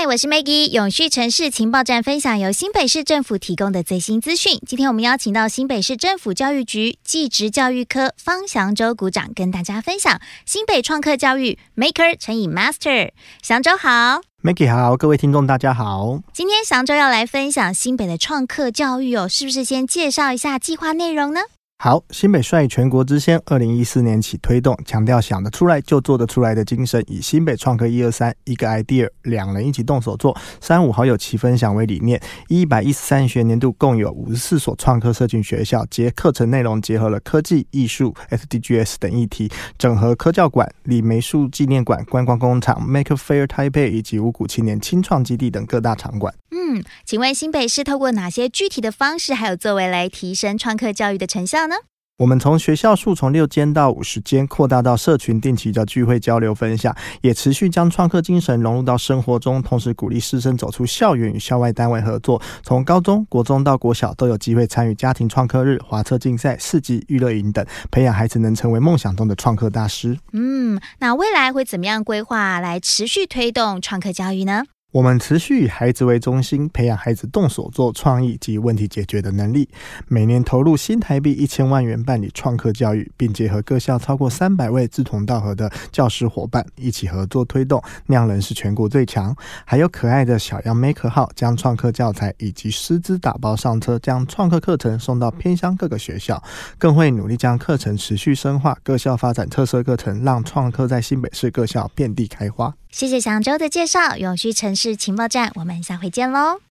我是 Maggie， 永续城市情报站分享由新北市政府提供的最新资讯。今天我们邀请到新北市政府教育局技职教育科方祥洲股长跟大家分享新北创客教育 Maker 乘以 Master。祥洲好。 Maggie 好，各位听众大家好。 今天祥洲要来分享新北的创客教育是不是先介绍一下计划内容呢？ 好，新北率全国之先2014年起推动，强调想得出来就做得出来的精神，以新北创客123一个 idea 两人一起动手做，35好友齐分享为理念。113学年度共有54所创客社群学校，课程内容结合了科技、艺术、SDGs 等议题，整合科教馆、李梅树纪念馆、观光工厂、Maker Fair Taipei 以及五股青年青创基地等各大场馆。 请问新北市透过哪些具体的方式还有作为来提升创客教育的成效呢？ 我们从学校数从6间到50间扩大到社群定期的聚会交流分享，也持续将创客精神融入到生活中，同时鼓励师生走出校园与校外单位合作，从高中、国中到国小都有机会参与家庭创客日、滑车竞赛、市集、娱乐营等，培养孩子能成为梦想中的创客大师。 那未来会怎么样规划来持续推动创客教育呢？ 我们持续以孩子为中心，培养孩子动手做创意及问题解决的能力。每年投入新台币1000万元办理创客教育，并结合各校超过300位志同道合的教师伙伴一起合作推动，酿人是全国最强。还有可爱的小样 Maker 号，将创客教材以及师资打包上车，将创客课程送到偏乡各个学校，更会努力将课程持续深化，各校发展特色课程，让创客在新北市各校遍地开花。 谢谢祥洲的介绍，永续城市情报站，我们下回见喽。